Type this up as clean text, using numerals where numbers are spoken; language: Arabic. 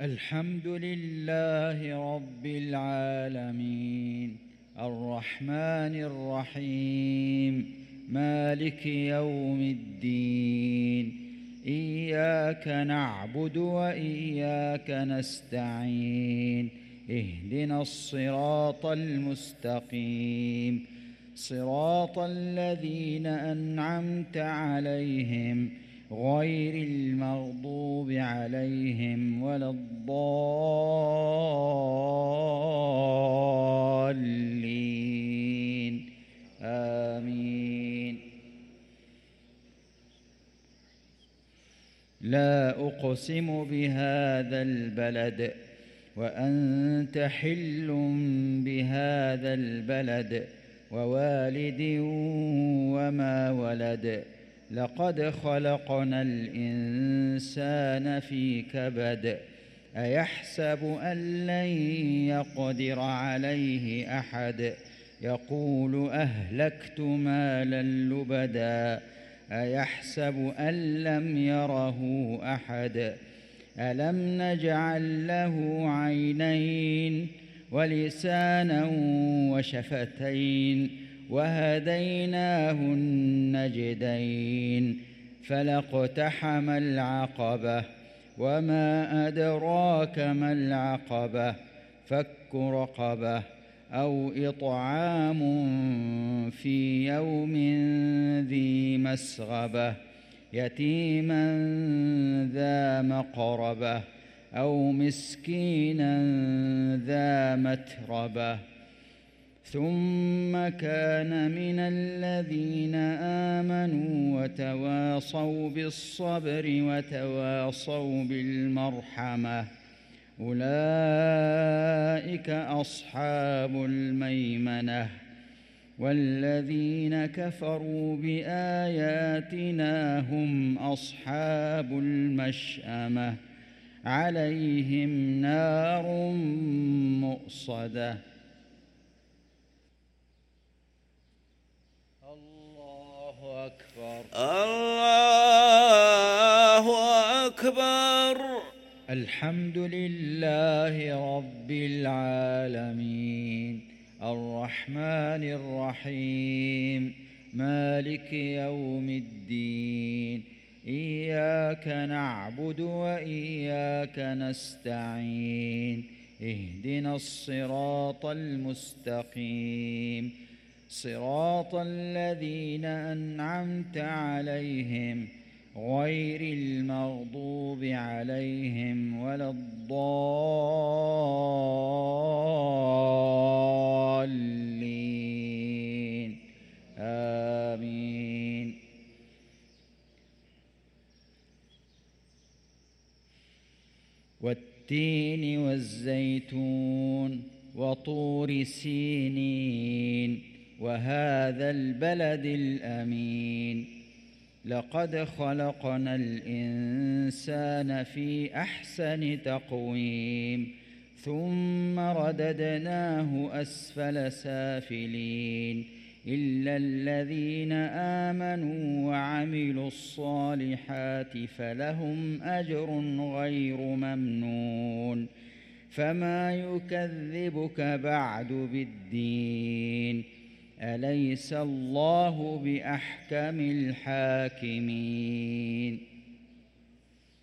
الحمد لله رب العالمين الرحمن الرحيم مالك يوم الدين إياك نعبد وإياك نستعين اهدنا الصراط المستقيم صراط الذين أنعمت عليهم غير المغضوب عليهم ولا الضالين آمين. لا أقسم بهذا البلد وأنت حل بهذا البلد ووالد وما ولد لقد خلقنا الإنسان في كبد أيحسب أن لن يقدر عليه أحد يقول أهلكت مالا لبدا أيحسب أن لم يره أحد ألم نجعل له عينين ولسانا وشفتين وهديناه النجدين فلاقتحم العقبة وما أدراك ما العقبة فك رقبة أو إطعام في يوم ذي مسغبة يتيما ذا مقربة أو مسكينا ذا متربة ثم كان من الذين آمنوا وتواصوا بالصبر وتواصوا بالمرحمة أولئك أصحاب الميمنة والذين كفروا بآياتنا هم أصحاب المشأمة عليهم نار مؤصدة. الله أكبر الله أكبر. الحمد لله رب العالمين الرحمن الرحيم مالك يوم الدين إياك نعبد وإياك نستعين اهدنا الصراط المستقيم صراط الذين أنعمت عليهم غير المغضوب عليهم ولا الضالين آمين. والتين والزيتون وطور سينين وهذا البلد الأمين لقد خلقنا الإنسان في أحسن تقويم ثم رددناه أسفل سافلين إلا الذين آمنوا وعملوا الصالحات فلهم أجر غير ممنون فما يكذبك بعد بالدين أليس الله بأحكم الحاكمين.